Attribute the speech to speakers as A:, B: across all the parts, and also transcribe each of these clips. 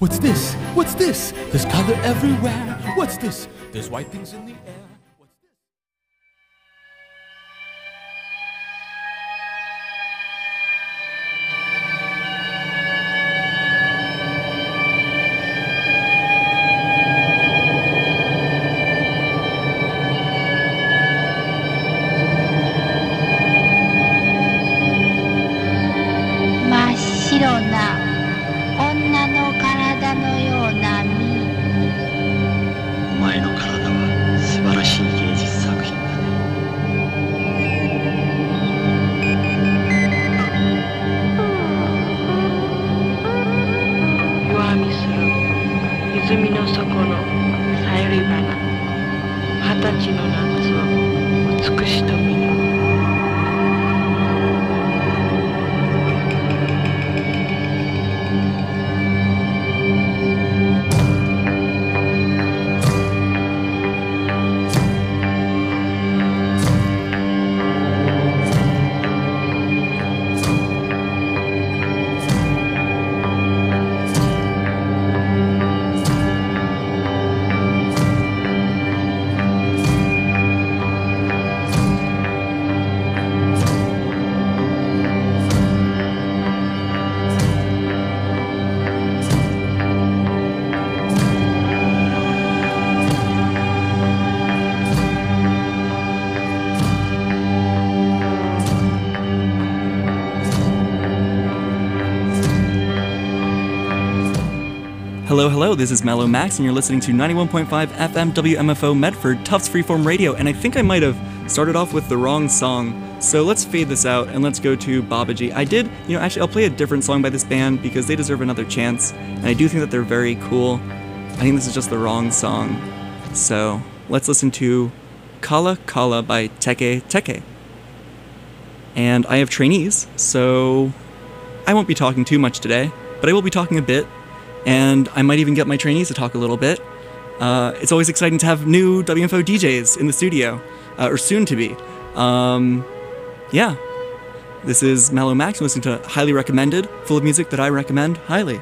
A: What's this? What's this? There's color everywhere. What's this? There's white things in the air. What's this?
B: 真っ白な女の体のような身。
C: お前の体は素晴らしい芸術作品だね。
D: 弱みする泉の底のさゆり花、20歳の夏を美しと見る。
E: Hello, hello, this is Mellow Max, and you're listening to 91.5 FM WMFO Medford, Tufts Freeform Radio, and I think I might have started off with the wrong song, so let's fade this out and let's go to Babaji. I did, actually I'll play a different song by this band because they deserve another chance, and I do think that they're very cool. I think this is just the wrong song, so let's listen to Kala Kala by Teke Teke. And I have trainees, so I won't be talking too much today, but I will be talking a bit. And I might even get my trainees to talk a little bit. It's always exciting to have new WMFO DJs in the studio, or soon to be. Yeah. This is Mellow Max, listening to Highly Recommended, full of music that I recommend highly.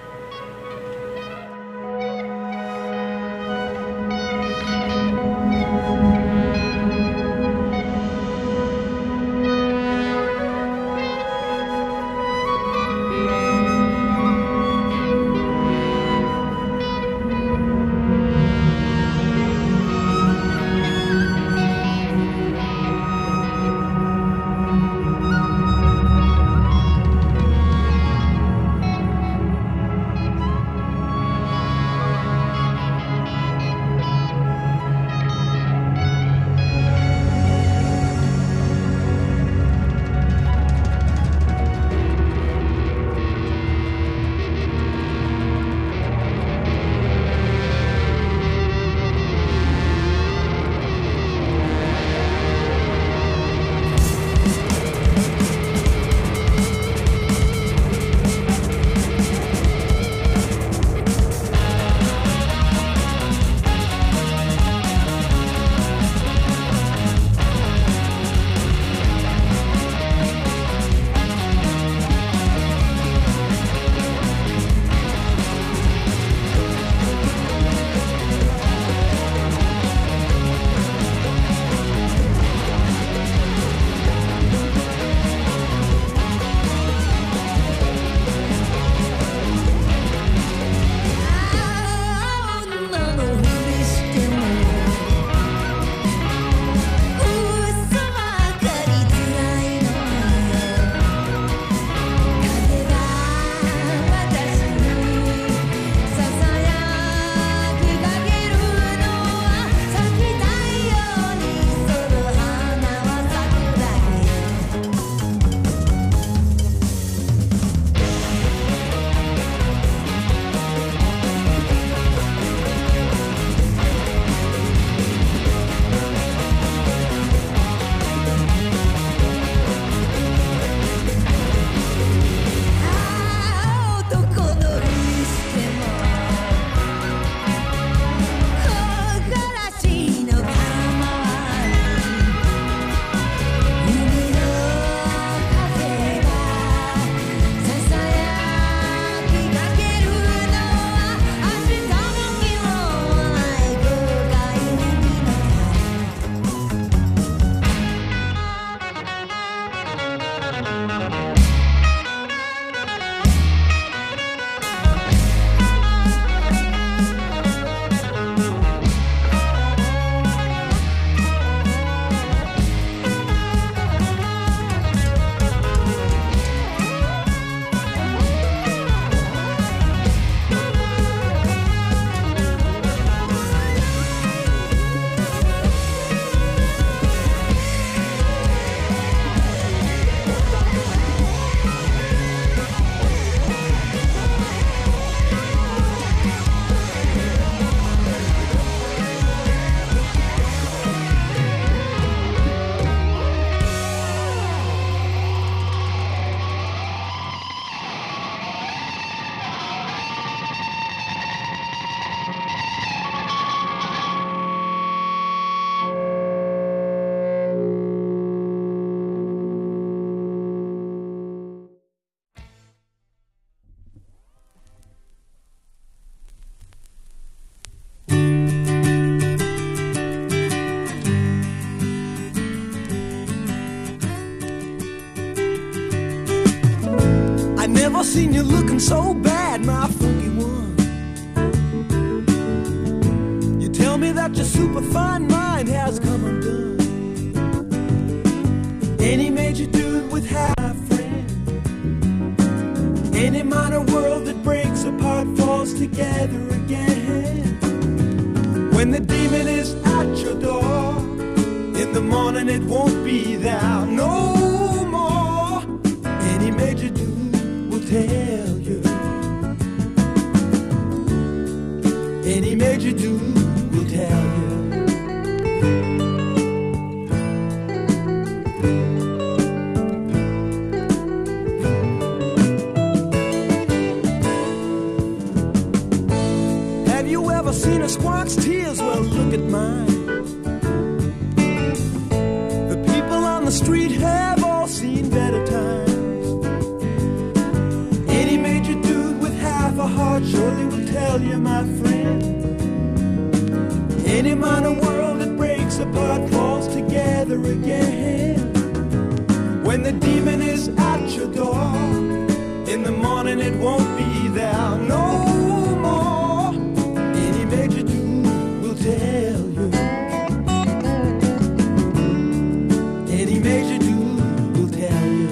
A: seen you looking so bad, my funky one. You tell me that your superfine mind has come undone. Any major dude with half a friend, any minor world that breaks apart falls together again. When the demon is at your door, in the morning it won't be there no more. Any major dude will tell you. Any major dude will tell you. Have you ever seen a squawk's tears? Well, look at mine. The people on the street have all seen better times. Any major dude with half a heart surely will tell you, my friend. Any minor world that breaks apart falls together again. When the demon is at your door, in the morning it won't be there no more. Any major dude will tell you. Any major dude will tell you.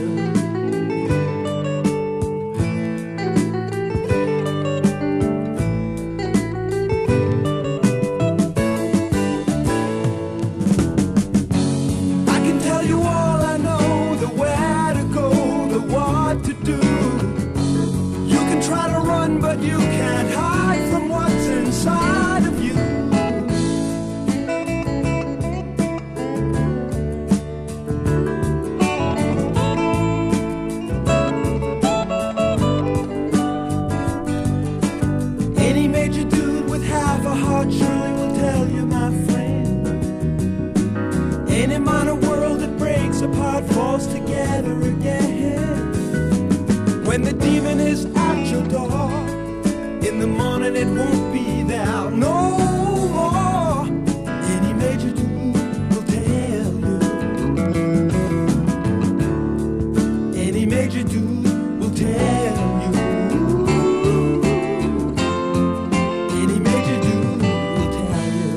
A: I can tell you all I know, the where to go, the what to do. You can try to run, but you can't hide from what's inside of you. Any major dude with half a heart surely will tell you, my friend. Any minor world that breaks apart falls together again. When the demon is at your door, in the morning it won't be there no more. Any major dude will tell you. Any major dude will tell you. Any major dude will tell you.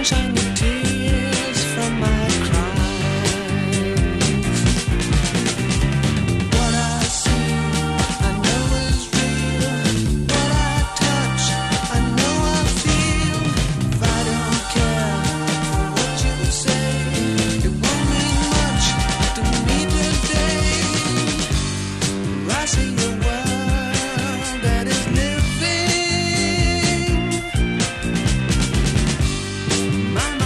A: sunshine the tears from my cries. What I see, I know is real. What I touch, I know I feel. If I don't care for what you say, it won't mean much to me today. I see a world that is living. My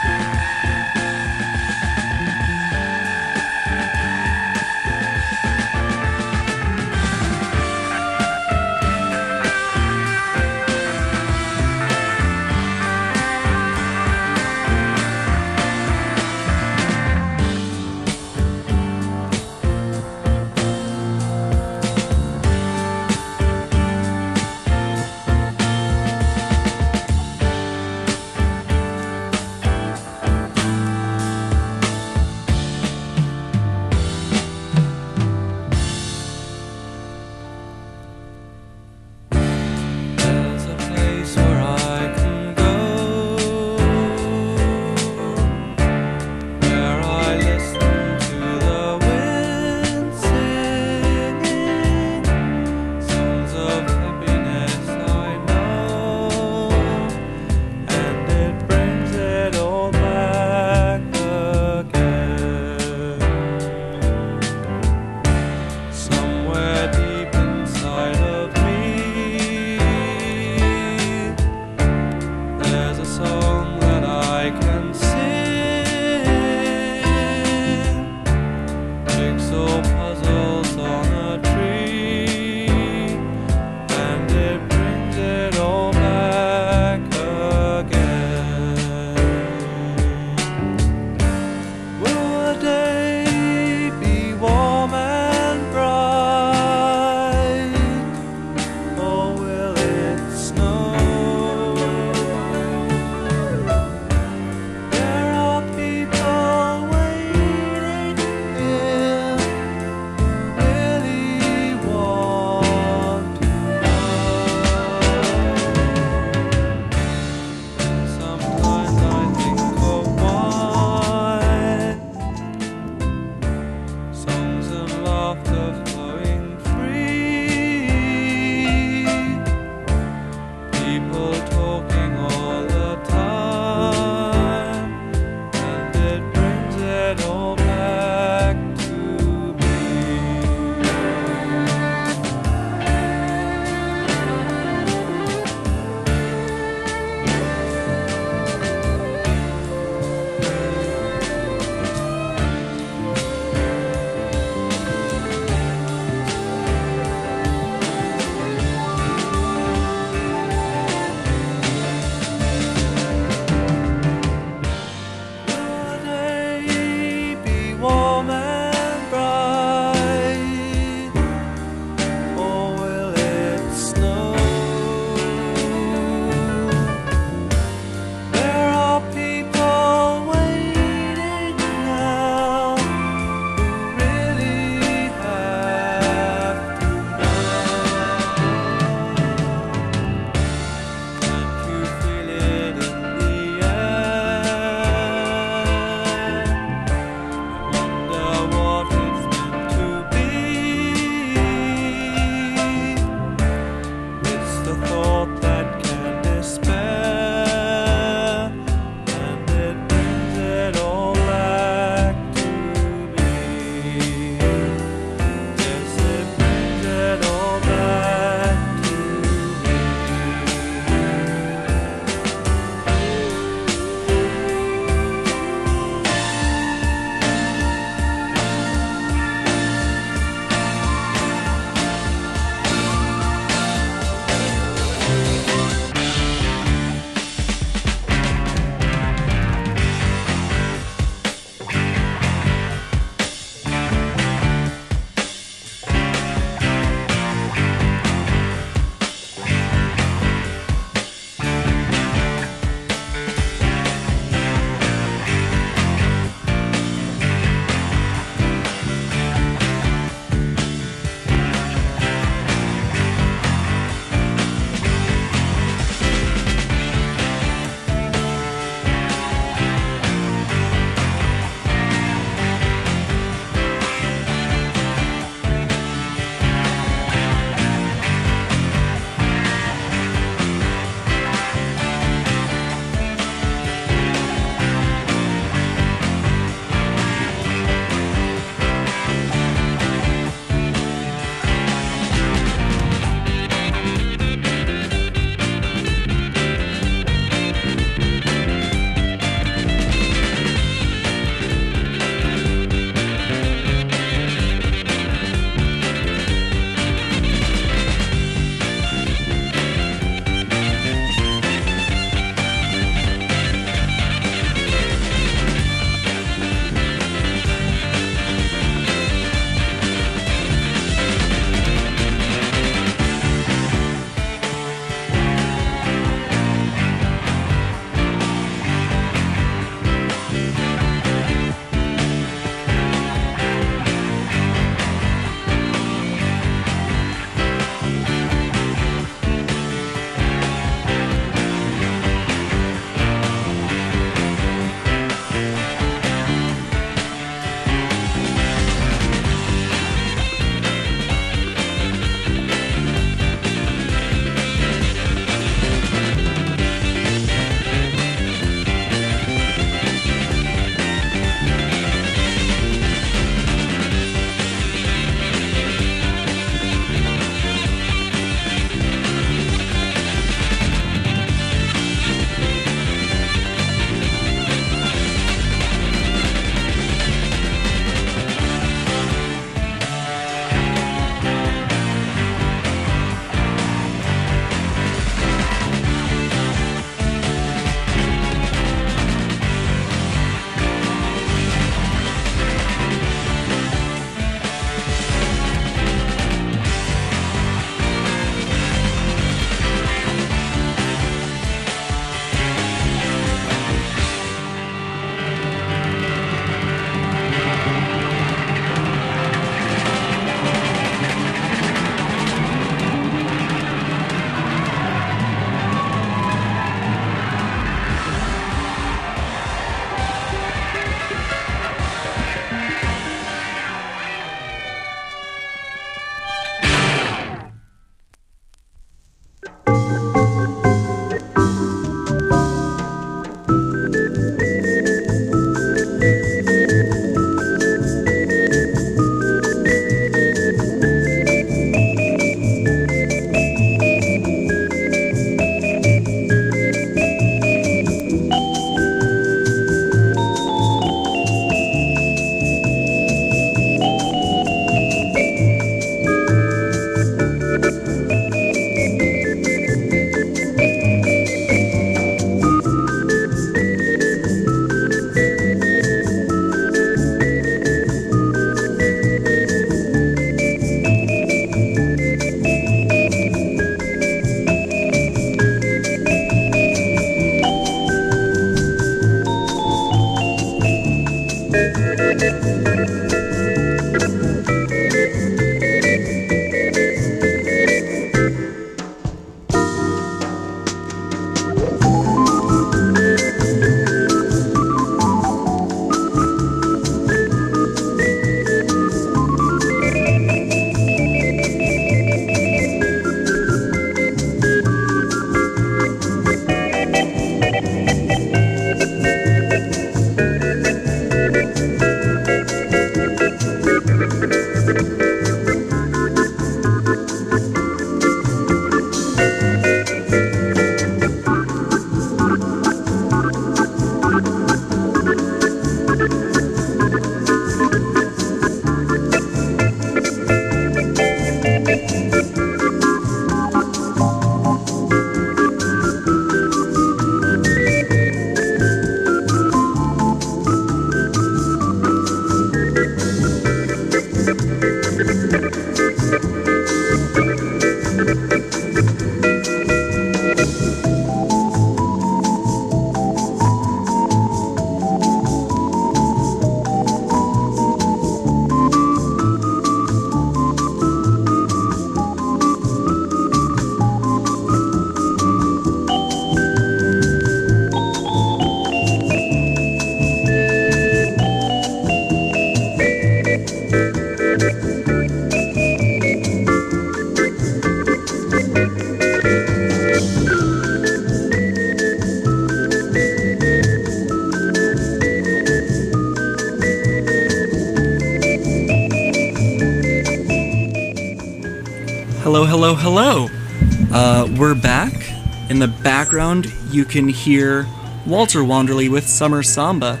E: Hello, hello, hello. We're back. In the background, you can hear Walter Wanderley with Summer Samba.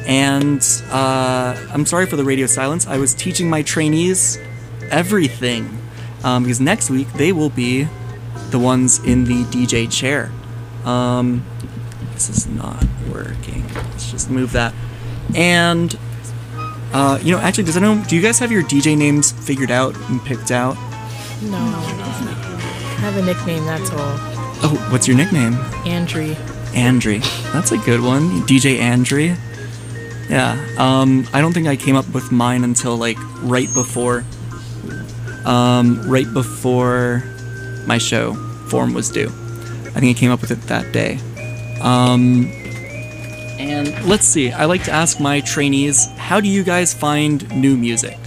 E: And I'm sorry for the radio silence. I was teaching my trainees everything. Because next week, they will be the ones in the DJ chair. This is not working. Let's just move that. And, actually, do you guys have your DJ names figured out and picked out?
F: No, I have a nickname, that's all.
E: Oh, what's your nickname?
F: Andry.
E: Andry. That's a good one. DJ Andry. Yeah. I don't think I came up with mine until right before my show form was due. I think I came up with it that day. And let's see. I like to ask my trainees, how do you guys find new music?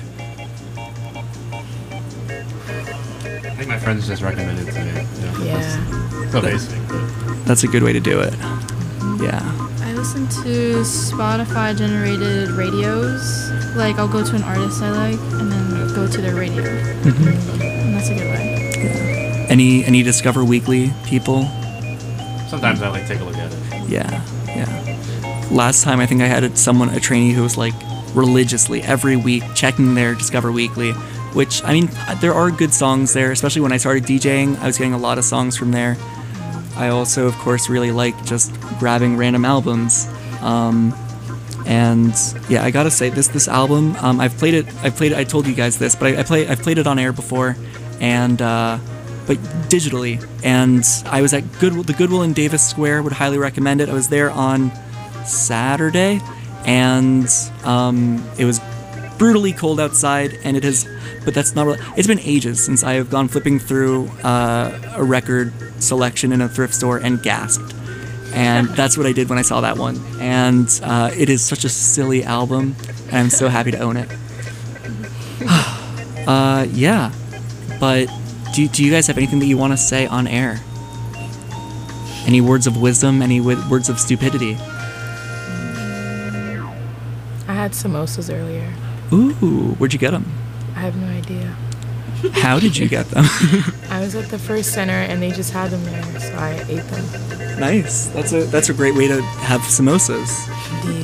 G: I think my friends just recommended it to me.
F: Yeah.
G: So basic.
E: That's a good way to do it. Yeah.
H: I listen to Spotify generated radios. Like, I'll go to an artist I like and then go to their radio.
E: Mm-hmm.
H: And that's a good way.
E: Yeah. Any Discover Weekly people?
G: Sometimes I take a look at it.
E: Yeah. Last time I think I had a trainee who was religiously every week checking their Discover Weekly, which, I mean, there are good songs there, especially when I started DJing. I was getting a lot of songs from there. I also, of course, really like just grabbing random albums. And yeah, I gotta say, this album, I've played it, I told you guys this, but I've played it on air before, and, but digitally. And I was at the Goodwill in Davis Square, would highly recommend it. I was there on Saturday, and it was brutally cold outside, and but that's not really, it's been ages since I have gone flipping through a record selection in a thrift store and gasped. And that's what I did when I saw that one. And it is such a silly album, and I'm so happy to own it. Yeah, but do you guys have anything that you want to say on air? Any words of wisdom? Any words of stupidity?
F: I had samosas earlier.
E: Ooh, where'd you get them?
F: I have no idea.
E: How did you get them?
F: I was at the First Center and they just had them there, so I ate them.
E: Nice. That's a great way to have samosas.
F: Indeed.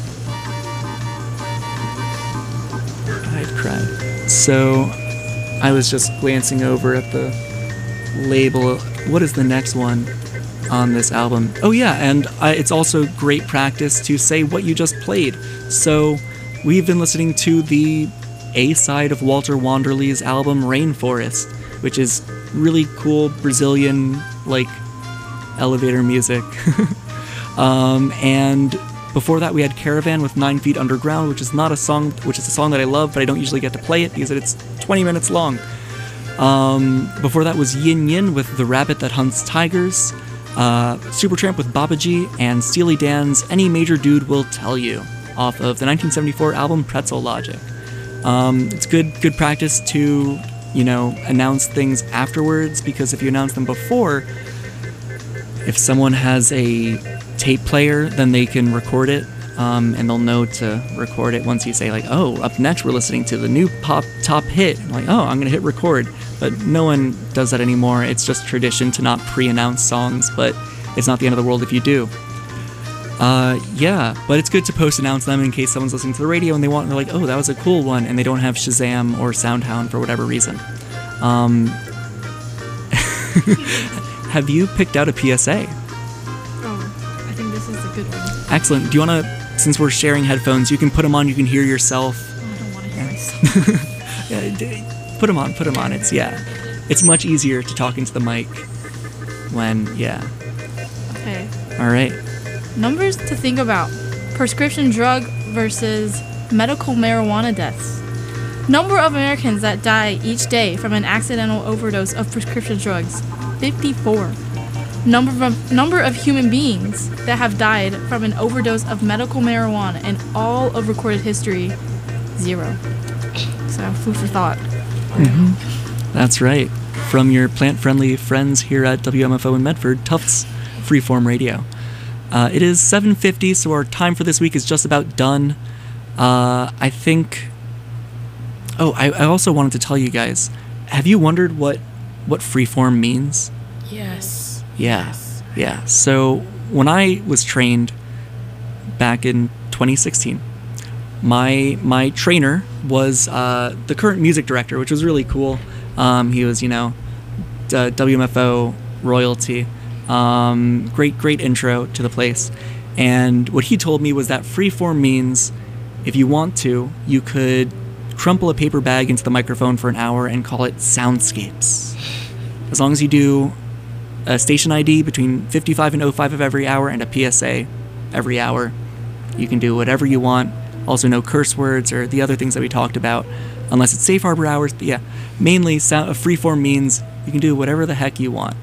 E: I'd cry. So, I was just glancing over at the label. What is the next one on this album? Oh yeah, and it's also great practice to say what you just played. So, we've been listening to the A-side of Walter Wanderley's album Rainforest, which is really cool Brazilian elevator music. And Before that, we had Caravan with 9 Feet Underground, which is a song that I love, but I don't usually get to play it because it's 20 minutes long. Before that was Yin Yin with The Rabbit That Hunts Tigers, Supertramp with Babaji, and Steely Dan's Any Major Dude Will Tell You, off of the 1974 album Pretzel Logic. It's good practice to, announce things afterwards, because if you announce them before, if someone has a tape player, then they can record it, and they'll know to record it once you say, like, oh, up next we're listening to the new pop top hit. I'm like, oh, I'm gonna hit record. But no one does that anymore. It's just tradition to not pre-announce songs, but it's not the end of the world if you do. But it's good to post-announce them in case someone's listening to the radio and they're like, oh, that was a cool one, and they don't have Shazam or SoundHound for whatever reason. Have you picked out a PSA?
H: Oh, I think this is a good one.
E: Excellent. Do you want to, since we're sharing headphones, you can put them on, you can hear yourself.
H: Oh, I don't want to hear myself.
E: Put them on. It's much easier to talk into the mic when,
H: Okay.
E: All right.
H: Numbers to think about. Prescription drug versus medical marijuana deaths. Number of Americans that die each day from an accidental overdose of prescription drugs, 54. Number of human beings that have died from an overdose of medical marijuana in all of recorded history, 0. So, food for thought.
E: Mm-hmm. That's right. From your plant-friendly friends here at WMFO in Medford, Tufts Freeform Radio. It is 7:50, so our time for this week is just about done. I think... Oh, I also wanted to tell you guys, have you wondered what freeform means?
F: Yes.
E: Yeah. So when I was trained back in 2016, my trainer was the current music director, which was really cool. He was, WMFO royalty. Great intro to the place. And what he told me was that freeform means if you want to, you could crumple a paper bag into the microphone for an hour and call it soundscapes. As long as you do a station ID between 55 and 05 of every hour and a PSA every hour, you can do whatever you want. Also no curse words or the other things that we talked about, unless it's safe harbor hours. But yeah, mainly freeform means you can do whatever the heck you want.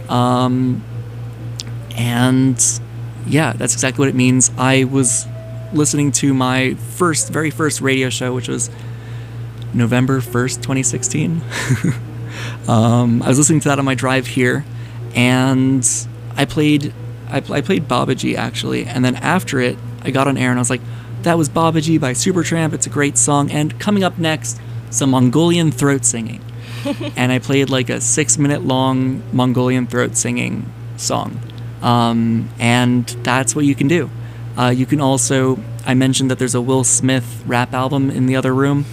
E: And yeah, that's exactly what it means. I was listening to my very first radio show, which was November 1st, 2016. I was listening to that on my drive here, and I played Babaji, actually, and then after it, I got on air and I was like, that was Babaji by Supertramp, it's a great song, and coming up next, some Mongolian throat singing. And I played like a 6-minute long Mongolian throat singing song. And that's what you can do. You can also, I mentioned that there's a Will Smith rap album in the other room.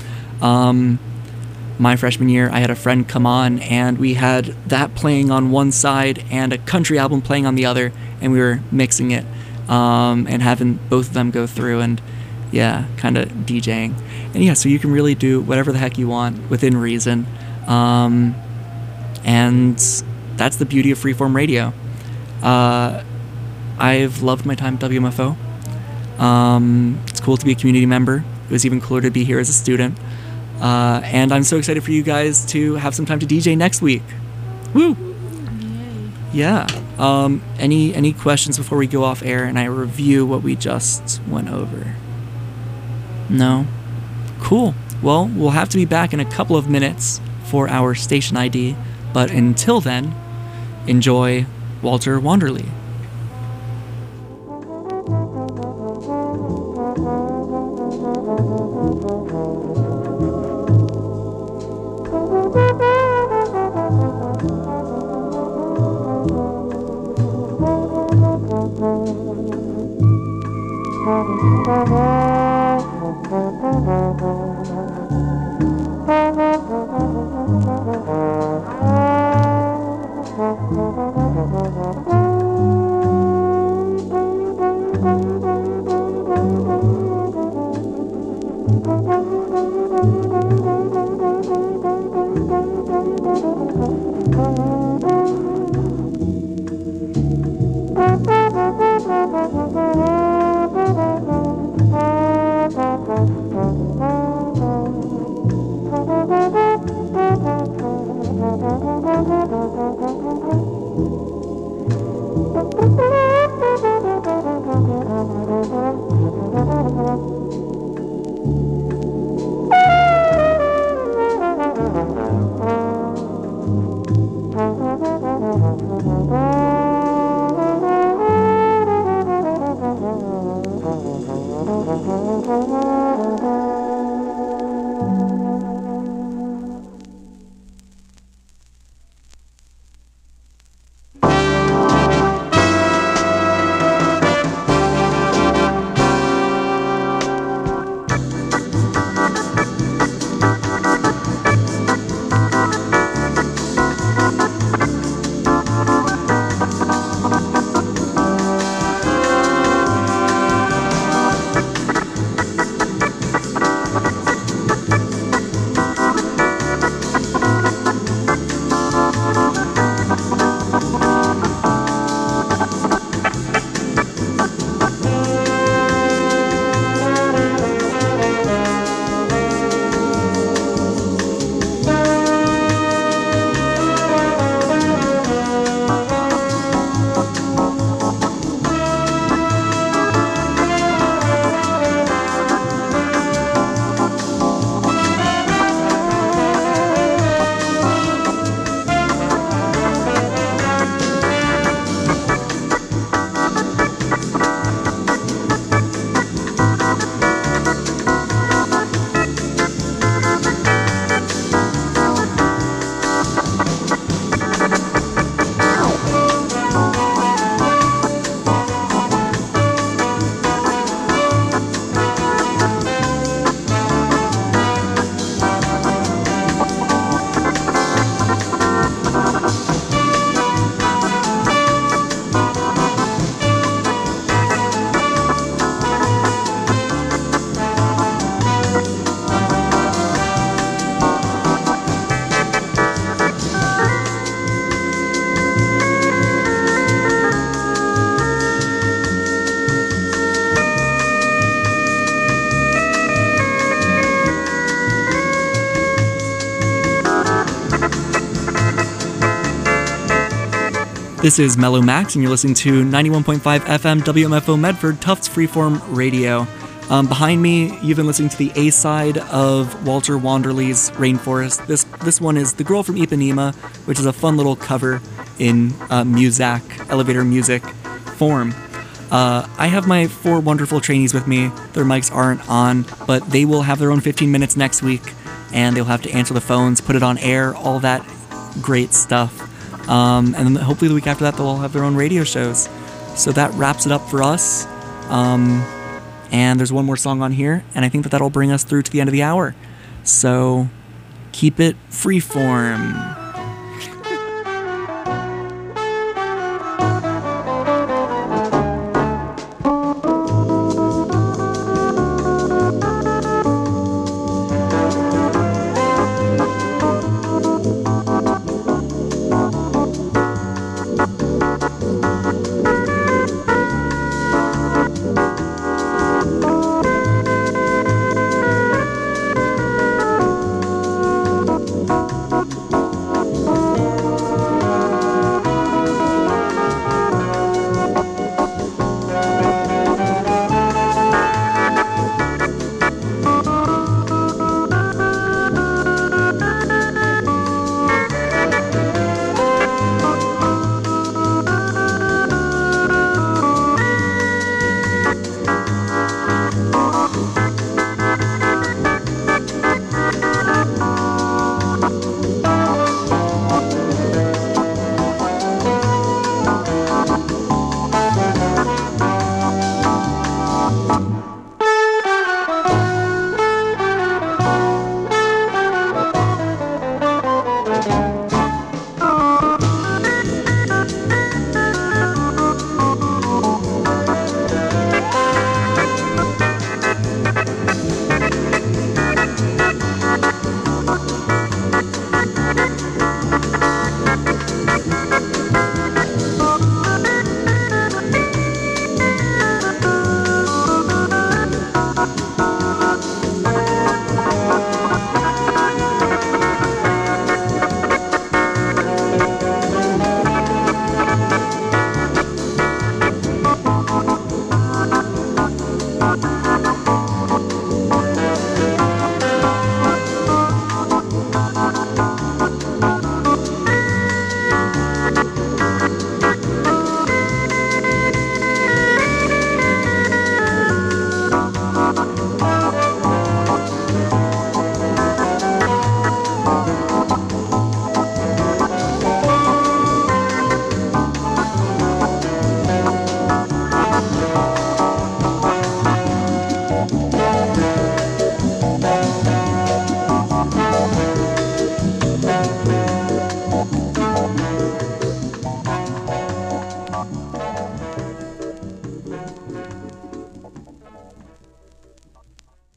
E: My freshman year, I had a friend come on, and we had that playing on one side and a country album playing on the other, and we were mixing it, and having both of them go through, and yeah, kind of DJing. And yeah, so you can really do whatever the heck you want within reason. And that's the beauty of freeform radio. I've loved my time at WMFO. It's cool to be a community member. It was even cooler to be here as a student. And I'm so excited for you guys to have some time to DJ next week. Woo!
H: Yay.
E: Yeah. Any questions before we go off air and I review what we just went over? No? Cool. Well, we'll have to be back in a couple of minutes for our station ID, but until then, enjoy Walter Wanderley. This is Mellow Max, and you're listening to 91.5 FM WMFO Medford, Tufts Freeform Radio. Behind me, you've been listening to the A-side of Walter Wanderley's Rainforest. This one is The Girl from Ipanema, which is a fun little cover in Muzak, elevator music form. I have my 4 wonderful trainees with me. Their mics aren't on, but they will have their own 15 minutes next week, and they'll have to answer the phones, put it on air, all that great stuff. And then hopefully the week after that they'll all have their own radio shows. So that wraps it up for us. And there's one more song on here, and I think that'll bring us through to the end of the hour. So keep it freeform.